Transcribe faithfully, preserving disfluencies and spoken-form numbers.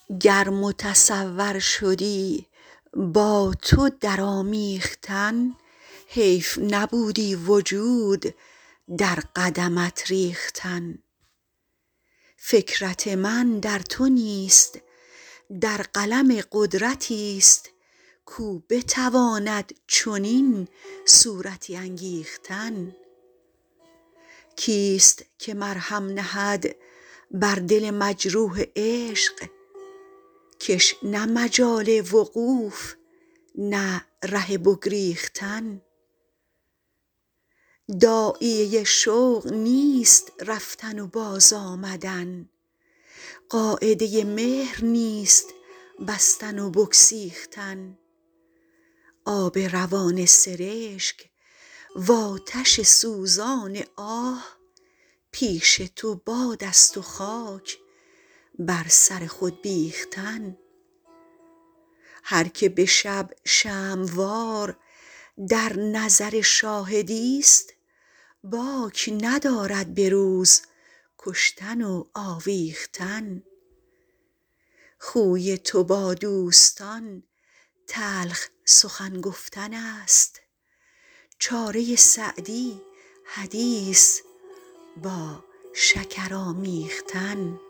گر متصور شدی با تو در آمیختن، حیف نبودی وجود در قدمت ریختن. فکرت من در تو نیست، در قلم قدرتیست کو بتواند چنین صورتی انگیختن. کیست که مرهم نهد بر دل مجروح عشق، کش نه مجال وقوف نه ره بگریختن. داعیه شوق نیست رفتن و باز آمدن، قاعده مهر نیست بستن و بگسیختن. آب روان سرشک و آتش سوزان آه، پیش تو بادست و خاک بر سر خود بیختن. هر که به شب شمع وار در نظر شاهدیست، باک ندارد به روز کشتن و آویختن. خوی تو با دوستان تلخ سخن گفتنست، چاره سعدی حدیث با شکر آمیختن.